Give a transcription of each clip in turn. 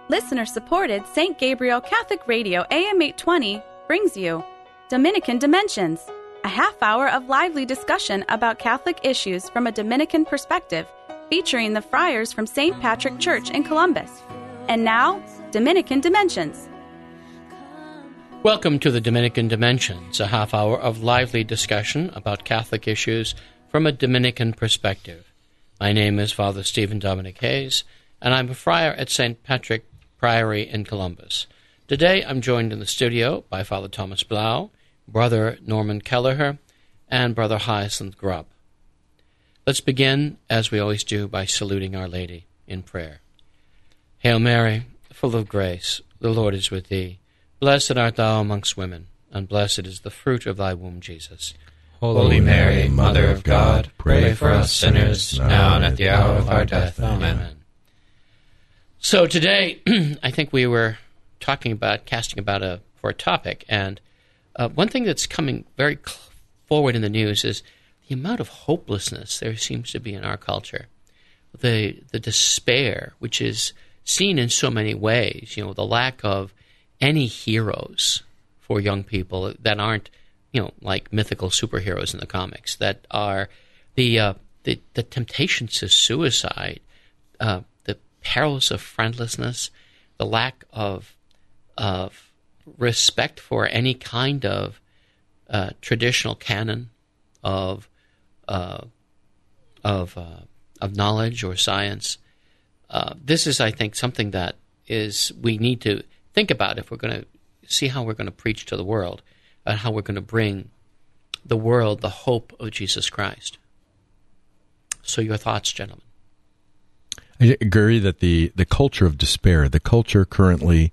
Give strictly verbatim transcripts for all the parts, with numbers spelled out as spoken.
Listener-supported Saint Gabriel Catholic Radio A M eight twenty brings you Dominican Dimensions, a half hour of lively discussion about Catholic issues from a Dominican perspective, featuring the friars from Saint Patrick Church in Columbus. And now, Dominican Dimensions. Welcome to the Dominican Dimensions, a half hour of lively discussion about Catholic issues from a Dominican perspective. My name is Father Stephen Dominic Hayes, and I'm a friar at Saint Patrick Priory in Columbus. Today I'm joined in the studio by Father Thomas Blau, Brother Norman Kelleher, and Brother Hyacinth Grubb. Let's begin, as we always do, by saluting Our Lady in prayer. Hail Mary, full of grace, the Lord is with thee. Blessed art thou amongst women, and blessed is the fruit of thy womb, Jesus. Holy Mary, Mother of God, pray for us sinners, now and at the hour of our death. Amen. Amen. So today, I think we were talking about, casting about a, for a topic, and uh, one thing that's coming very cl- forward in the news is the amount of hopelessness there seems to be in our culture. The the despair, which is seen in so many ways, you know, the lack of any heroes for young people that aren't, you know, like mythical superheroes in the comics, that are the uh, the, the temptations to suicide, uh, the perils of friendlessness, the lack of of respect for any kind of uh, traditional canon of uh, of uh, of knowledge or science. Uh, this is, I think, something that is we need to think about if we're going to see how we're going to preach to the world and how we're going to bring the world the hope of Jesus Christ. So your thoughts, gentlemen? I agree that the, the culture of despair, the culture currently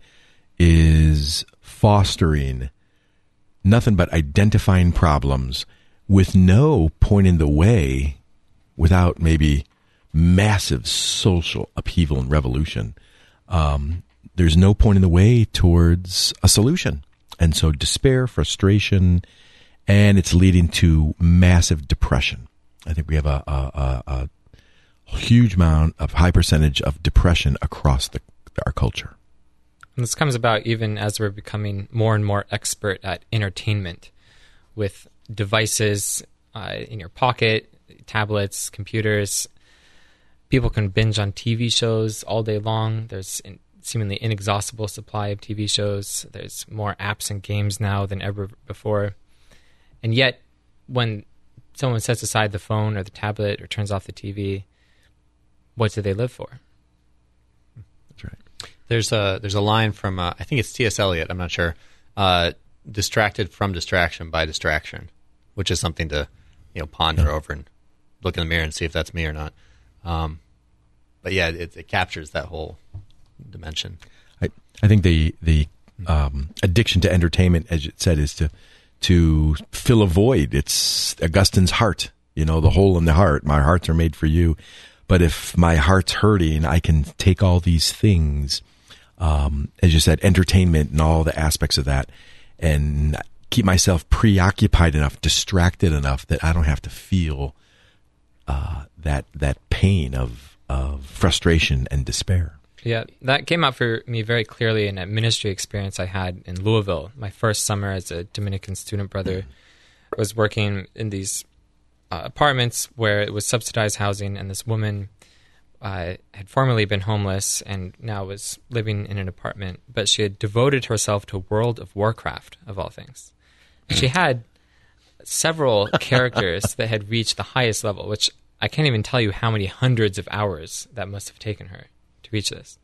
is fostering nothing but identifying problems with no point in the way, without maybe massive social upheaval and revolution. Um, there's no point in the way towards a solution. And so despair, frustration, and it's leading to massive depression. I think we have a, a, a, a huge amount of high percentage of depression across the, our culture. And this comes about even as we're becoming more and more expert at entertainment with devices uh, in your pocket, tablets, computers. People can binge on T V shows all day long. There's an seemingly inexhaustible supply of T V shows. There's more apps and games now than ever before. And yet, when someone sets aside the phone or the tablet or turns off the T V, what do they live for? That's right. There's a there's a line from uh, I think it's T S Eliot. I'm not sure. Uh, distracted from distraction by distraction, which is something to you know ponder yeah. over and look in the mirror and see if that's me or not. Um, but yeah, it, it captures that whole dimension. I I think the the um, addiction to entertainment, as you said, is to to fill a void. It's Augustine's heart. You know, the hole in the heart. My hearts are made for you. But if my heart's hurting, I can take all these things, um, as you said, entertainment and all the aspects of that, and keep myself preoccupied enough, distracted enough that I don't have to feel uh, that that pain of of frustration and despair. Yeah, that came out for me very clearly in a ministry experience I had in Louisville. My first summer as a Dominican student brother was working in these uh, apartments where it was subsidized housing, and this woman uh, had formerly been homeless and now was living in an apartment, but she had devoted herself to World of Warcraft, of all things. She had several characters that had reached the highest level, which I can't even tell you how many hundreds of hours that must have taken her to reach this.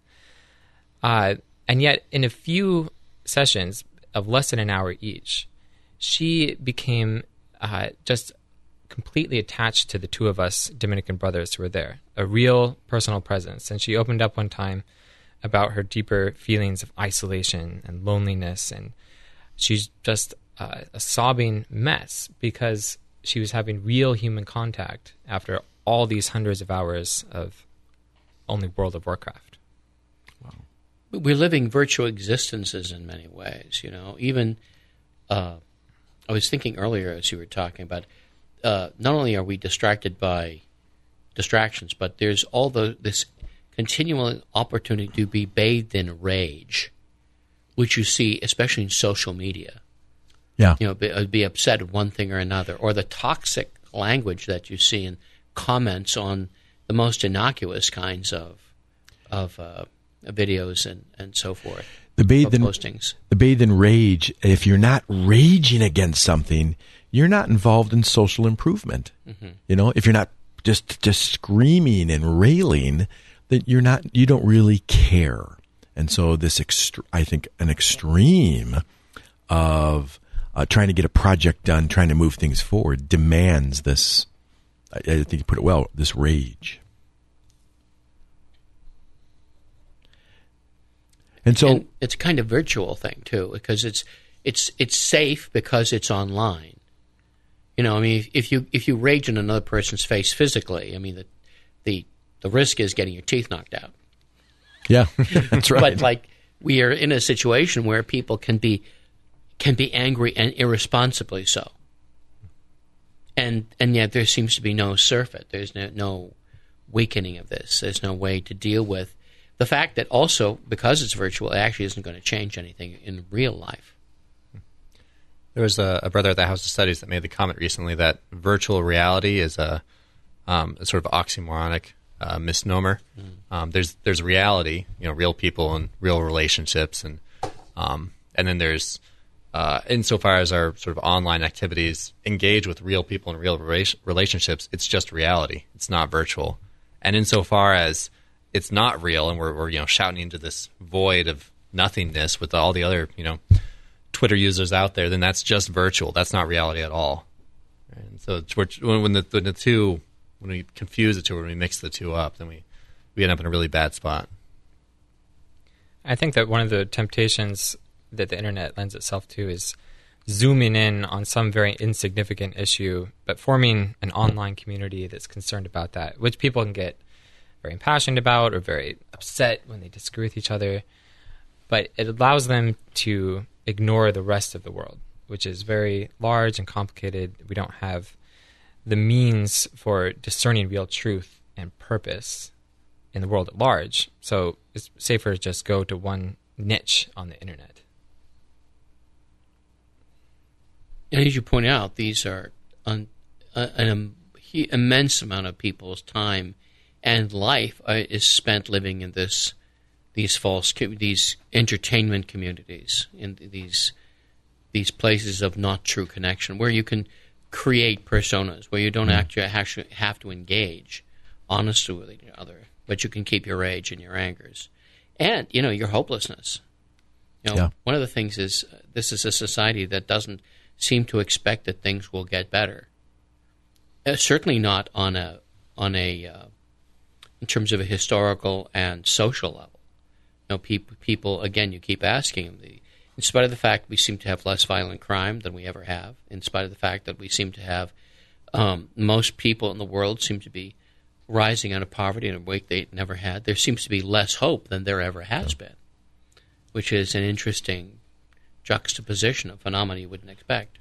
Uh, and yet, in a few sessions of less than an hour each, she became uh, just completely attached to the two of us Dominican brothers who were there, a real personal presence. And she opened up one time about her deeper feelings of isolation and loneliness, and she's just uh, a sobbing mess because she was having real human contact after all these hundreds of hours of only World of Warcraft. Wow. We're living virtual existences in many ways, you know. Even, uh, I was thinking earlier as you were talking about, uh, not only are we distracted by distractions, but there's all the this continual opportunity to be bathed in rage, which you see especially in social media. Yeah. You know, be, be upset at one thing or another, or the toxic language that you see in comments on the most innocuous kinds of of uh, videos and, and so forth. The bathe in postings. The bathe in rage. If you're not raging against something, you're not involved in social improvement. Mm-hmm. You know, if you're not just just screaming and railing, that you're not. You don't really care. And so this, ext- I think, an extreme of uh, trying to get a project done, trying to move things forward, demands this. I, I think you put it well. This rage. And so and it's a kind of virtual thing too, because it's it's it's safe because it's online. You know, I mean, if you if you rage in another person's face physically, I mean, the the the risk is getting your teeth knocked out. Yeah, that's right. But like we are in a situation where people can be can be angry and irresponsibly so, and and yet there seems to be no surfeit. There's no, no weakening of this. There's no way to deal with the fact that also, because it's virtual, it actually isn't going to change anything in real life. There was a, a brother at the House of Studies that made the comment recently that virtual reality is a, um, a sort of oxymoronic uh, misnomer. Mm. Um, there's there's reality, you know, real people and real relationships, and um, and then there's uh, insofar as our sort of online activities engage with real people and real rela- relationships, it's just reality. It's not virtual. And insofar as it's not real, and we're, we're you know shouting into this void of nothingness with all the other you know Twitter users out there, then that's just virtual. That's not reality at all. And so it's, when, when, the, when the two, when we confuse the two, when we mix the two up, then we, we end up in a really bad spot. I think that one of the temptations that the internet lends itself to is zooming in on some very insignificant issue, but forming an online community that's concerned about that, which people can get very impassioned about or very upset when they disagree with each other. But it allows them to ignore the rest of the world, which is very large and complicated. We don't have the means for discerning real truth and purpose in the world at large. So it's safer to just go to one niche on the internet. And as you point out, these are un, uh, an um, he, immense amount of people's time and life uh, is spent living in this these false these entertainment communities, in these these places of not true connection, where you can create personas, where you don't mm. actually actually have to engage honestly with each other, but you can keep your rage and your angers, and you know your hopelessness. You know, yeah. One of the things is uh, this is a society that doesn't seem to expect that things will get better. Uh, certainly not on a on a uh, in terms of a historical and social level. You know, people, people again, you keep asking them. The, in spite of the fact we seem to have less violent crime than we ever have, in spite of the fact that we seem to have um, most people in the world seem to be rising out of poverty in a way they never had, there seems to be less hope than there ever has been, which is an interesting juxtaposition of phenomena you wouldn't expect.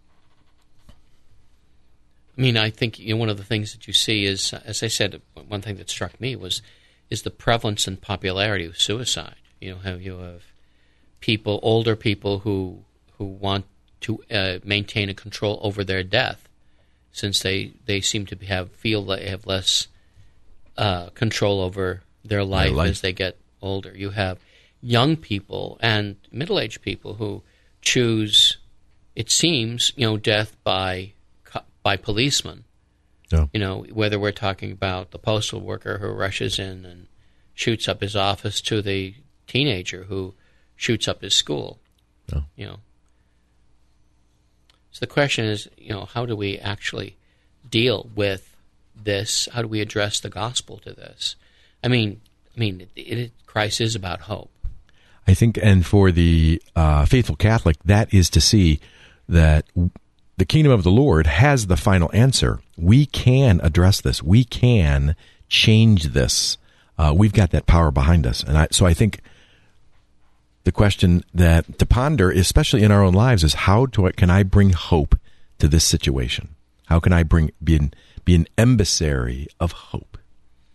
I mean, I think you know, one of the things that you see is, as I said, one thing that struck me was is the prevalence and popularity of suicide. You know, have you have people, older people who who want to uh, maintain a control over their death, since they, they seem to have feel they have less uh, control over their life, their life as they get older. You have young people and middle-aged people who choose, it seems, you know, death by by policemen. Yeah. You know, whether we're talking about the postal worker who rushes in and shoots up his office to the teenager who shoots up his school. Yeah. You know. So the question is, you know, how do we actually deal with this? How do we address the gospel to this? I mean, I mean, it, it, Christ is about hope. I think, and for the uh, faithful Catholic, that is to see that the kingdom of the Lord has the final answer. We can address this. We can change this. Uh, we've got that power behind us. And I, so I think the question that to ponder, especially in our own lives, is how do I, can I bring hope to this situation? How can I bring be an, be an emissary of hope? I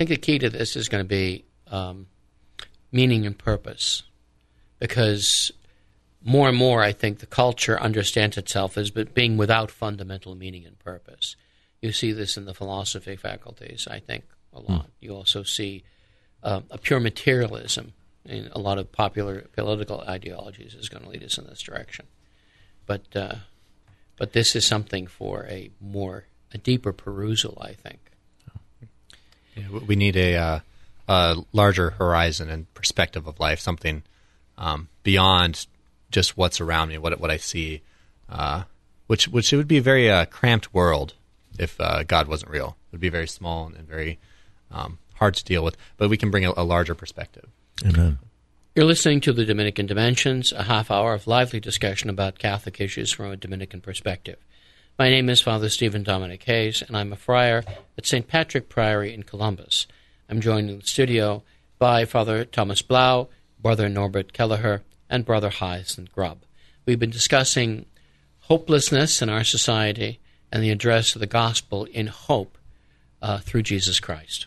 think the key to this is going to be um, meaning and purpose, because more and more I think the culture understands itself as being without fundamental meaning and purpose. You see this in the philosophy faculties, I think, a lot. Mm. You also see uh, a pure materialism in a lot of popular political ideologies is going to lead us in this direction. But uh, but this is something for a more a deeper perusal, I think. Yeah, we need a, uh, a larger horizon and perspective of life, something um, beyond just what's around me, what what I see, uh, which which it would be a very uh, cramped world if uh, God wasn't real. It would be very small and very um, hard to deal with, but we can bring a, a larger perspective. Amen. You're listening to the Dominican Dimensions, a half hour of lively discussion about Catholic issues from a Dominican perspective. My name is Father Stephen Dominic Hayes, and I'm a friar at Saint Patrick Priory in Columbus. I'm joined in the studio by Father Thomas Blau, Brother Norbert Kelleher, and Brother Hyacinth Grubb. We've been discussing hopelessness in our society and the address of the gospel in hope uh, through Jesus Christ.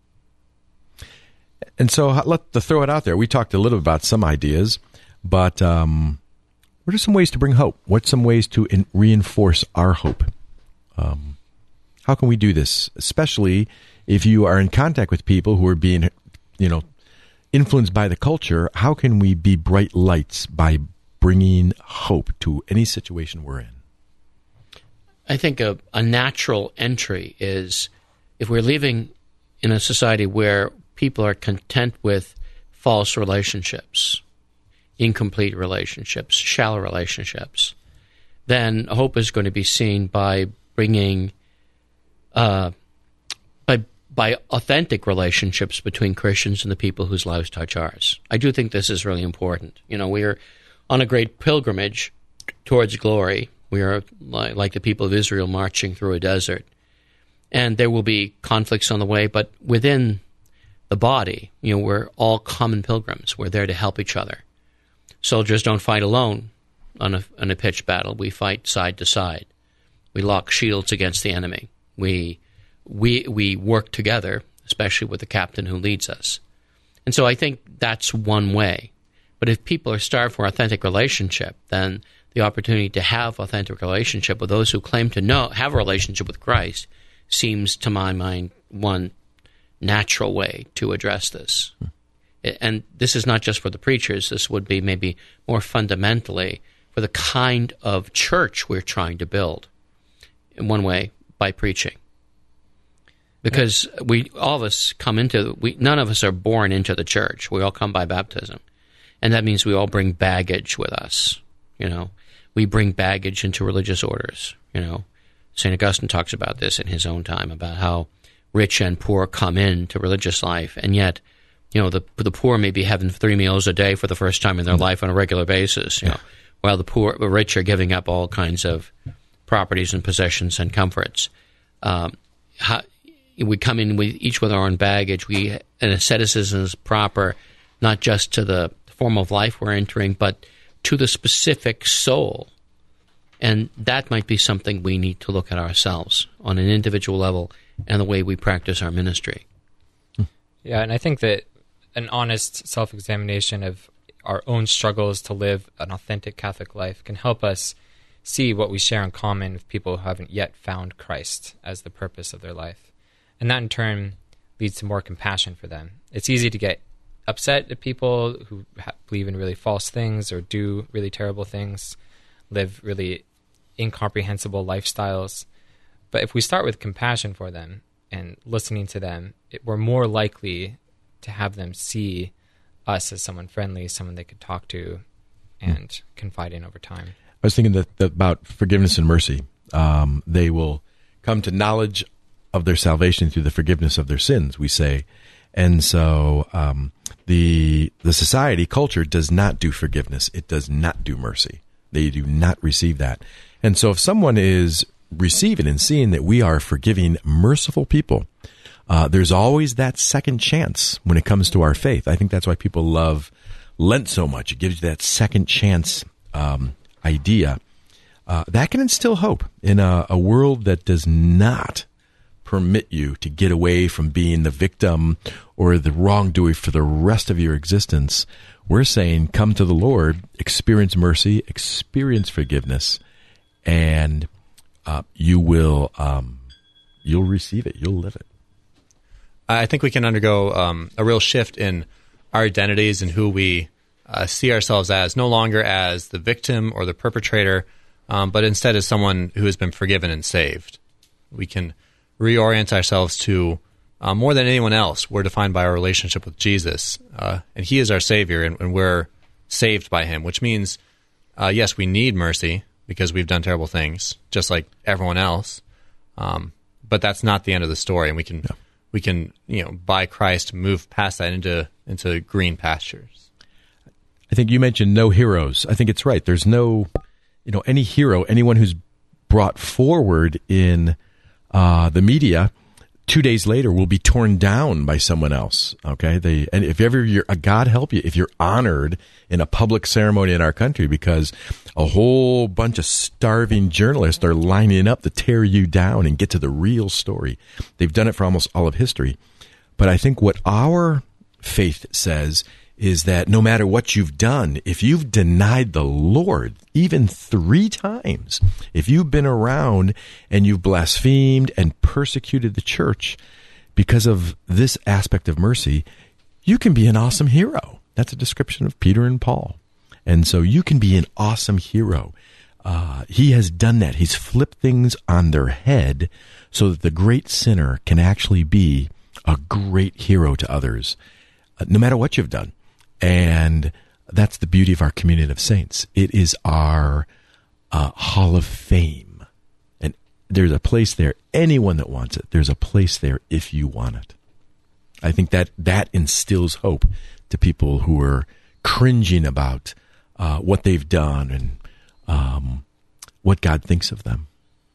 And so let to throw it out there. We talked a little about some ideas, but um, what are some ways to bring hope? What's some ways to in, reinforce our hope? Um, how can we do this, especially if you are in contact with people who are being, you know, influenced by the culture? How can we be bright lights by bringing hope to any situation we're in? I think a, a natural entry is if we're living in a society where people are content with false relationships, incomplete relationships, shallow relationships, then hope is going to be seen by bringing, uh, by by authentic relationships between Christians and the people whose lives touch ours. I do think this is really important. You know, we are on a great pilgrimage towards glory. We are like, like the people of Israel marching through a desert, and there will be conflicts on the way, but within the body, you know, we're all common pilgrims. We're there to help each other. Soldiers don't fight alone on a, on a pitched battle. We fight side to side. We lock shields against the enemy. We we we work together, especially with the captain who leads us. And so I think that's one way. But if people are starved for authentic relationship, then the opportunity to have authentic relationship with those who claim to know have a relationship with Christ seems, to my mind, one natural way to address this. Hmm. And this is not just for the preachers. This would be maybe more fundamentally for the kind of church we're trying to build, in one way, by preaching. Because we all of us come into, we none of us are born into the church. We all come by baptism. And that means we all bring baggage with us. You know, we bring baggage into religious orders. You know, Saint Augustine talks about this in his own time, about how rich and poor come into religious life, and yet, you know, the the poor may be having three meals a day for the first time in their life on a regular basis, you know, while the poor, the rich are giving up all kinds of properties and possessions and comforts. Um, how, we come in with each with our own baggage. We and asceticism is proper, not just to the form of life we're entering, but to the specific soul. And that might be something we need to look at ourselves on an individual level and the way we practice our ministry. Yeah, and I think that an honest self-examination of our own struggles to live an authentic Catholic life can help us see what we share in common with people who haven't yet found Christ as the purpose of their life. And that in turn leads to more compassion for them. It's easy to get upset at people who ha- believe in really false things or do really terrible things, live really incomprehensible lifestyles. But if we start with compassion for them and listening to them, it, we're more likely to have them see us as someone friendly, someone they could talk to and mm. confide in over time. I was thinking that, that about forgiveness and mercy. Um, they will come to knowledge of their salvation through the forgiveness of their sins, we say. And so um, the the society, culture, does not do forgiveness. It does not do mercy. They do not receive that. And so if someone is receiving and seeing that we are forgiving, merciful people, uh, there's always that second chance when it comes to our faith. I think that's why people love Lent so much. It gives you that second chance um, idea. Uh, that can instill hope in a, a world that does not permit you to get away from being the victim or the wrongdoer for the rest of your existence. We're saying, come to the Lord, experience mercy, experience forgiveness, and uh, you will um, you'll receive it. You'll live it. I think we can undergo um, a real shift in our identities and who we uh, see ourselves as, no longer as the victim or the perpetrator, um, but instead as someone who has been forgiven and saved. We can reorient ourselves to, uh, more than anyone else, we're defined by our relationship with Jesus, uh, and He is our Savior, and, and we're saved by Him, which means, uh, yes, we need mercy because we've done terrible things, just like everyone else, um, but that's not the end of the story, and we can... Yeah. We can, you know, by Christ, move past that into into green pastures. I think you mentioned no heroes. I think it's right. There's no, you know, any hero, anyone who's brought forward in uh, the media, two days later will be torn down by someone else. Okay, they and if ever you're, God help you, if you're honored in a public ceremony in our country because a whole bunch of starving journalists are lining up to tear you down and get to the real story. They've done it for almost all of history. But I think what our faith says is that no matter what you've done, if you've denied the Lord even three times, if you've been around and you've blasphemed and persecuted the church because of this aspect of mercy, you can be an awesome hero. That's a description of Peter and Paul. And so you can be an awesome hero. Uh, he has done that. He's flipped things on their head so that the great sinner can actually be a great hero to others, uh, no matter what you've done. And that's the beauty of our community of saints. It is our uh, hall of fame. And there's a place there. Anyone that wants it, there's a place there if you want it. I think that that instills hope to people who are cringing about uh, what they've done and um, what God thinks of them.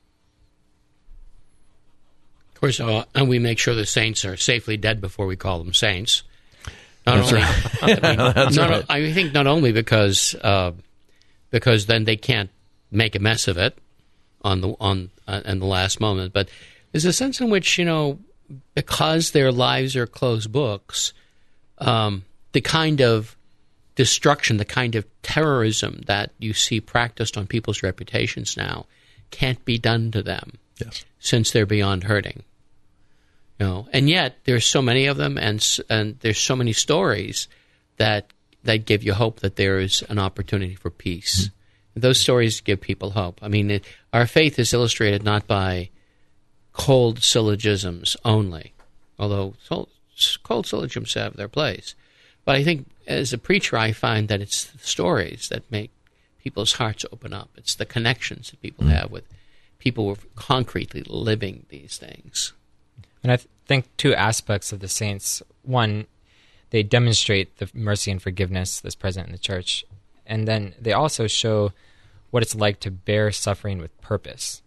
Of course, uh, and we make sure the saints are safely dead before we call them saints. Not That's only, right. I, mean, That's not, right. I think not only because uh, because then they can't make a mess of it on the on uh, in the last moment, but there's a sense in which, you know, because their lives are closed books, um, the kind of destruction, the kind of terrorism that you see practiced on people's reputations now can't be done to them. Yes. Since they're beyond hurting. You know, and yet there's so many of them, and and there's so many stories that that give you hope that there is an opportunity for peace. Mm-hmm. Those stories give people hope. I mean, it, our faith is illustrated not by cold syllogisms only, although cold syllogisms have their place. But I think as a preacher, I find that it's the stories that make people's hearts open up. It's the connections that people mm-hmm. have with people who are concretely living these things. And I th- think two aspects of the saints. One, they demonstrate the mercy and forgiveness that's present in the church. And then they also show what it's like to bear suffering with purpose.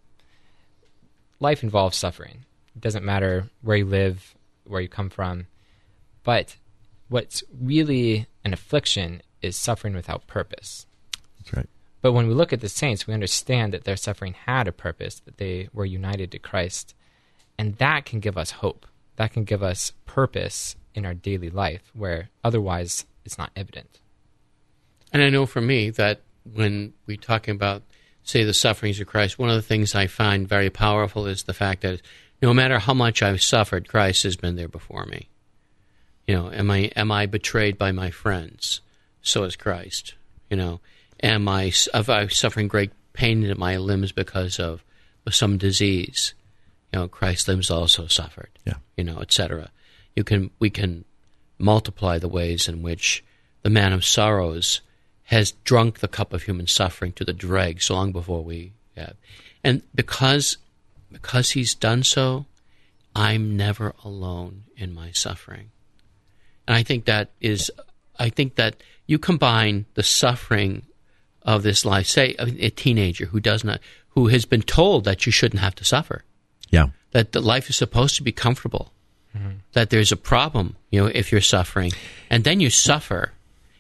Life involves suffering. It doesn't matter where you live, where you come from. But what's really an affliction is suffering without purpose. That's right. But when we look at the saints, we understand that their suffering had a purpose, that they were united to Christ. And that can give us hope. That can give us purpose in our daily life, where otherwise it's not evident. And I know for me that when we're talking about, say, the sufferings of Christ, one of the things I find very powerful is the fact that no matter how much I've suffered, Christ has been there before me. You know, am I am I betrayed by my friends? So is Christ. You know, am I, am I suffering great pain in my limbs because of some disease? You know, Christ's limbs also suffered. Yeah. You know, et cetera. You can we can multiply the ways in which the man of sorrows has drunk the cup of human suffering to the dregs long before we have, and because because he's done so, I'm never alone in my suffering. And I think that is, I think that you combine the suffering of this life, say a teenager who does not, who has been told that you shouldn't have to suffer. Yeah. That the life is supposed to be comfortable, mm-hmm. that there's a problem, you know, if you're suffering, and then you suffer,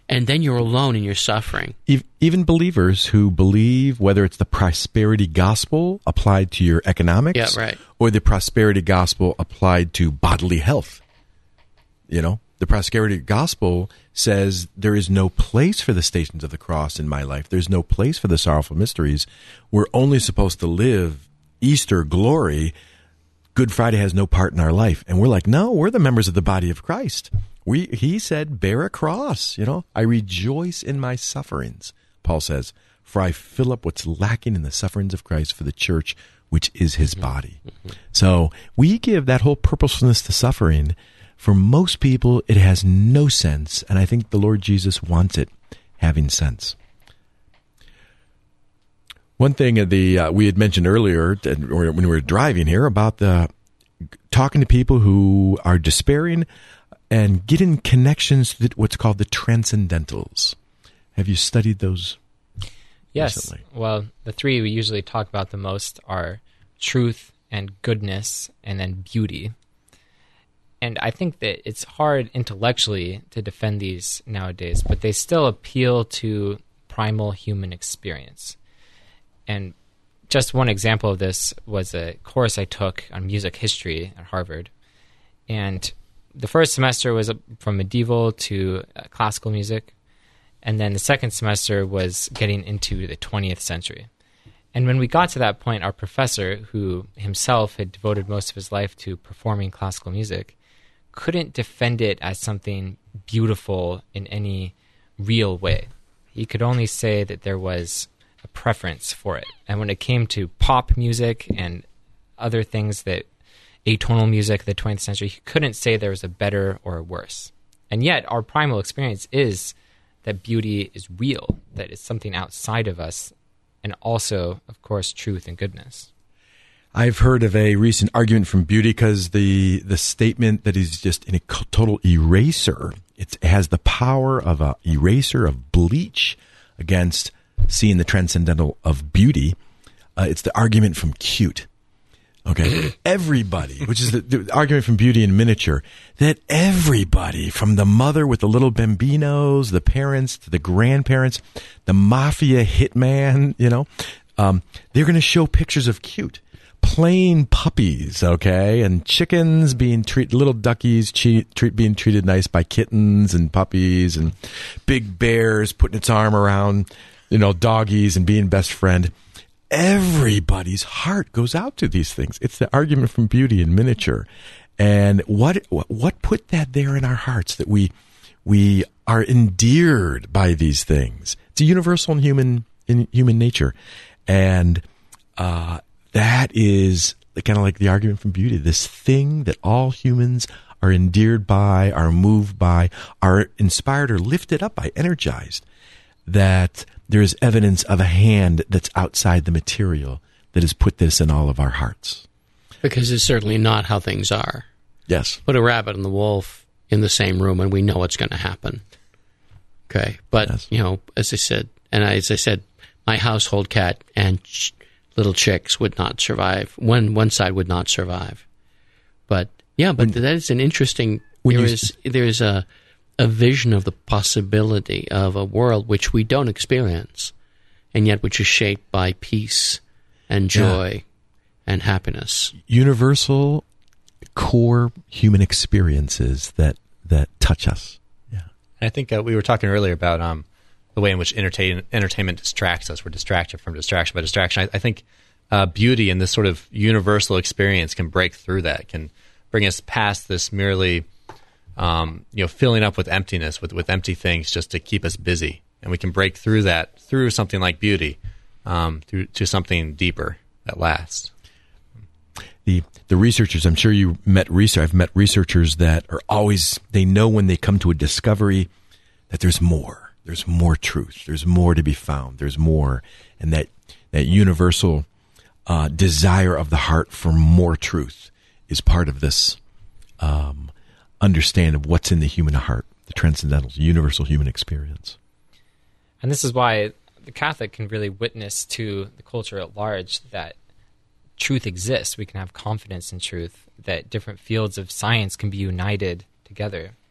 and then you're alone in your suffering. Even believers who believe, whether it's the prosperity gospel applied to your economics, Yeah, right. or the prosperity gospel applied to bodily health. You know, the prosperity gospel says there is no place for the stations of the cross in my life. There's no place for the sorrowful mysteries. We're only supposed to live Easter glory. Good Friday has no part in our life. And we're like, no, we're the members of the body of Christ. We, he said, bear a cross, you know. I rejoice in my sufferings, Paul says, for I fill up what's lacking in the sufferings of Christ for the church, which is his body. Mm-hmm. So we give that whole purposefulness to suffering. For most people, it has no sense, and I think the Lord Jesus wants it having sense. One thing the uh, we had mentioned earlier when we were driving here about the talking to people who are despairing and getting connections to what's called the transcendentals. Have you studied those? Yes. Recently? Well, the three we usually talk about the most are truth and goodness and then beauty. And I think that it's hard intellectually to defend these nowadays, but they still appeal to primal human experience. And just one example of this was a course I took on music history at Harvard. And the first semester was from medieval to uh, classical music. And then the second semester was getting into the twentieth century. And when we got to that point, our professor, who himself had devoted most of his life to performing classical music, couldn't defend it as something beautiful in any real way. He could only say that there was a preference for it. And when it came to pop music and other things that atonal music of the twentieth century, he couldn't say there was a better or a worse. And yet our primal experience is that beauty is real, that it's something outside of us, and also, of course, truth and goodness. I've heard of a recent argument from beauty because the, the statement that is just in a total eraser, it has the power of an eraser of bleach against seeing the transcendental of beauty. Uh, it's the argument from cute. Okay, everybody, which is the, the argument from Beauty in Miniature, that everybody, from the mother with the little bambinos, the parents to the grandparents, the mafia hitman, you know, um, they're going to show pictures of cute. Plain puppies, okay, and chickens being treated, little duckies treat, treat, being treated nice by kittens and puppies, and big bears putting its arm around, you know, doggies and being best friend. Everybody's heart goes out to these things. It's the argument from Beauty in Miniature, and what what put that there in our hearts that we we are endeared by these things. It's a universal in human in human nature, and uh, that is kind of like the argument from Beauty. This thing that all humans are endeared by, are moved by, are inspired or lifted up by, energized. That there is evidence of a hand that's outside the material that has put this in all of our hearts. Because it's certainly not how things are. Yes. Put a rabbit and the wolf in the same room and we know what's going to happen. Okay. But, yes. you know, as I said, and as I said, my household cat and ch- little chicks would not survive. One one side would not survive. But, yeah, but when, that is an interesting, there is, there is a... a vision of the possibility of a world which we don't experience, and yet which is shaped by peace and joy yeah. and happiness. Universal, core human experiences that, that touch us. Yeah, I think uh, we were talking earlier about um, the way in which entertain, entertainment distracts us. We're distracted from distraction by distraction. I, I think uh, beauty and this sort of universal experience can break through that, can bring us past this merely... Um, you know, filling up with emptiness, with, with empty things just to keep us busy. And we can break through that through something like beauty, um, through to something deeper that lasts. The the researchers, I'm sure you met research. I've met researchers that are always, they know when they come to a discovery that there's more. There's more truth. There's more to be found. There's more. And that, that universal uh, desire of the heart for more truth is part of this um understand of what's in the human heart, the transcendental, universal human experience. And this is why the Catholic can really witness to the culture at large that truth exists. We can have confidence in truth, that different fields of science can be united together.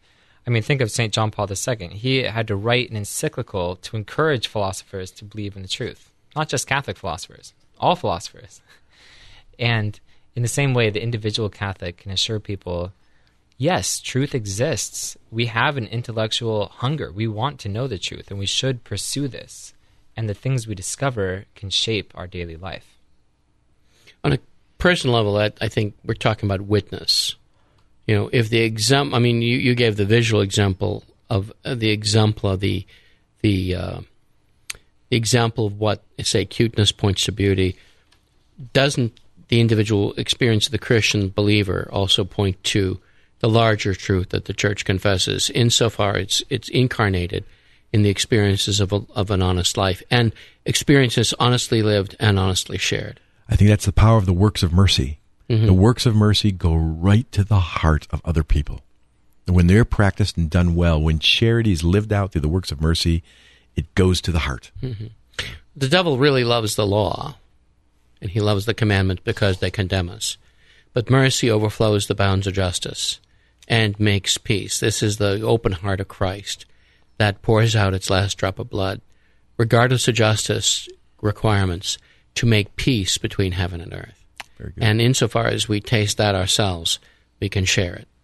I mean, think of Saint John Paul the Second. He had to write an encyclical to encourage philosophers to believe in the truth. Not just Catholic philosophers, all philosophers. And in the same way, the individual Catholic can assure people, yes, truth exists. We have an intellectual hunger. We want to know the truth, and we should pursue this. And the things we discover can shape our daily life. On a personal level, I, I think we're talking about witness. You know, if the exam, I mean, you, you gave the visual example of uh, the example of the the, uh, the example of what, say, cuteness points to beauty. Doesn't the individual experience of the Christian believer also point to the larger truth that the Church confesses, insofar it's it's incarnated in the experiences of a, of an honest life, and experiences honestly lived and honestly shared? I think that's the power of the works of mercy. Mm-hmm. The works of mercy go right to the heart of other people. And when they're practiced and done well, when charity is lived out through the works of mercy, it goes to the heart. Mm-hmm. The devil really loves the law, and he loves the commandments because they condemn us. But mercy overflows the bounds of justice and makes peace. This is the open heart of Christ that pours out its last drop of blood, regardless of justice requirements, to make peace between heaven and earth. And insofar as we taste that ourselves, we can share it.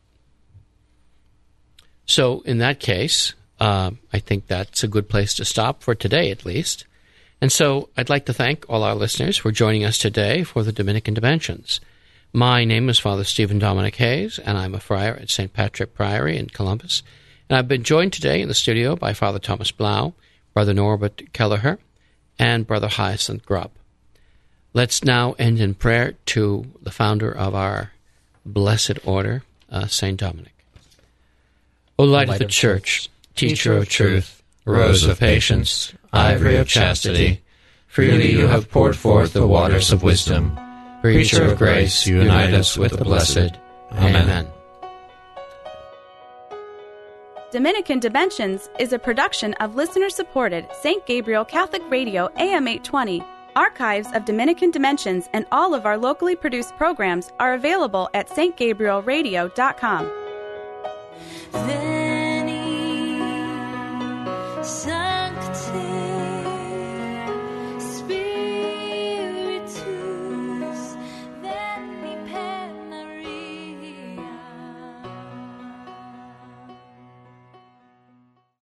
So in that case, uh, I think that's a good place to stop for today, at least. And so I'd like to thank all our listeners for joining us today for the Dominican Dimensions. My name is Father Stephen Dominic Hayes, and I'm a friar at Saint Patrick Priory in Columbus. And I've been joined today in the studio by Father Thomas Blau, Brother Norbert Kelleher, and Brother Hyacinth Grubb. Let's now end in prayer to the founder of our blessed order, uh, Saint Dominic. O light, light of the of Church, church, teacher of truth, rose of patience, ivory of chastity, freely you have poured forth the waters of wisdom. Preacher of grace, unite us with the blessed. Amen. Dominican Dimensions is a production of listener-supported Saint Gabriel Catholic Radio A M eight twenty. Archives of Dominican Dimensions and all of our locally produced programs are available at s t gabriel radio dot com. Veni,